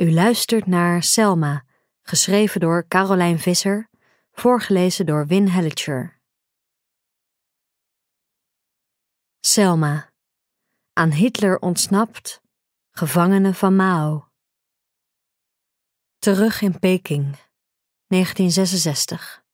U luistert naar Selma, geschreven door Carolijn Visser, voorgelezen door Win Hellicher. Selma, aan Hitler ontsnapt, gevangene van Mao. Terug in Peking, 1966.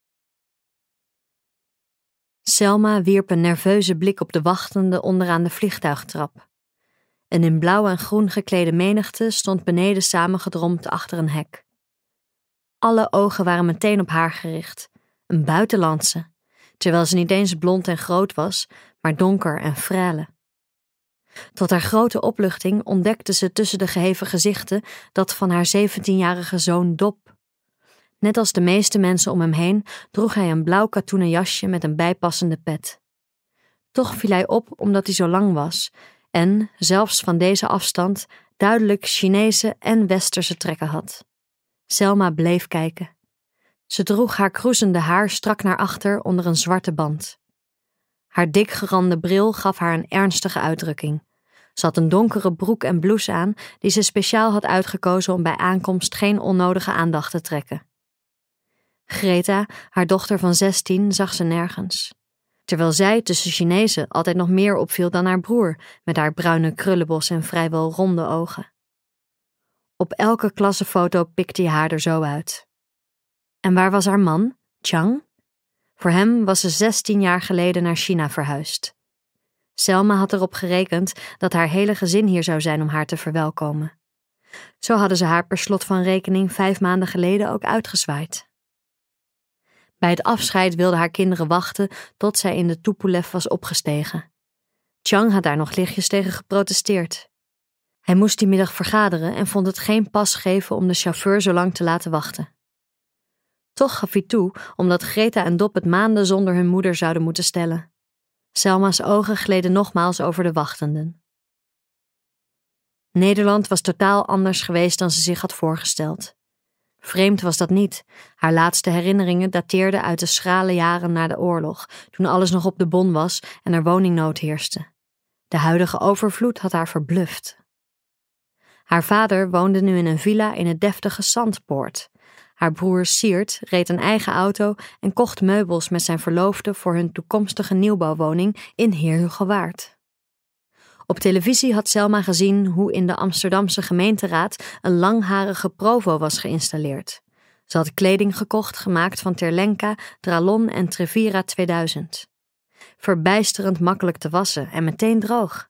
Selma wierp een nerveuze blik op de wachtenden onderaan de vliegtuigtrap. Een in blauw en groen geklede menigte stond beneden samengedromd achter een hek. Alle ogen waren meteen op haar gericht, een buitenlandse, terwijl ze niet eens blond en groot was, maar donker en frêle. Tot haar grote opluchting ontdekte ze tussen de geheven gezichten dat van haar 17-jarige zoon Dop. Net als de meeste mensen om hem heen droeg hij een blauw katoenen jasje met een bijpassende pet. Toch viel hij op omdat hij zo lang was en, zelfs van deze afstand, duidelijk Chinese en Westerse trekken had. Selma bleef kijken. Ze droeg haar kroezende haar strak naar achter onder een zwarte band. Haar dikgerande bril gaf haar een ernstige uitdrukking. Ze had een donkere broek en blouse aan die ze speciaal had uitgekozen om bij aankomst geen onnodige aandacht te trekken. Greta, haar dochter van 16, zag ze nergens. Terwijl zij tussen Chinezen altijd nog meer opviel dan haar broer, met haar bruine krullenbos en vrijwel ronde ogen. Op elke klassenfoto pikte hij haar er zo uit. En waar was haar man, Chang? Voor hem was ze 16 jaar geleden naar China verhuisd. Selma had erop gerekend dat haar hele gezin hier zou zijn om haar te verwelkomen. Zo hadden ze haar per slot van rekening 5 maanden geleden ook uitgezwaaid. Bij het afscheid wilden haar kinderen wachten tot zij in de Tupolev was opgestegen. Chang had daar nog lichtjes tegen geprotesteerd. Hij moest die middag vergaderen en vond het geen pas geven om de chauffeur zo lang te laten wachten. Toch gaf hij toe, omdat Greta en Dop het maanden zonder hun moeder zouden moeten stellen. Selma's ogen gleden nogmaals over de wachtenden. Nederland was totaal anders geweest dan ze zich had voorgesteld. Vreemd was dat niet. Haar laatste herinneringen dateerden uit de schrale jaren na de oorlog, toen alles nog op de bon was en er woningnood heerste. De huidige overvloed had haar verbluft. Haar vader woonde nu in een villa in het deftige Zandpoort. Haar broer Siert reed een eigen auto en kocht meubels met zijn verloofde voor hun toekomstige nieuwbouwwoning in Heerhugowaard. Op televisie had Selma gezien hoe in de Amsterdamse gemeenteraad een langharige provo was geïnstalleerd. Ze had kleding gekocht gemaakt van Terlenka, Dralon en Trevira 2000. Verbijsterend makkelijk te wassen en meteen droog.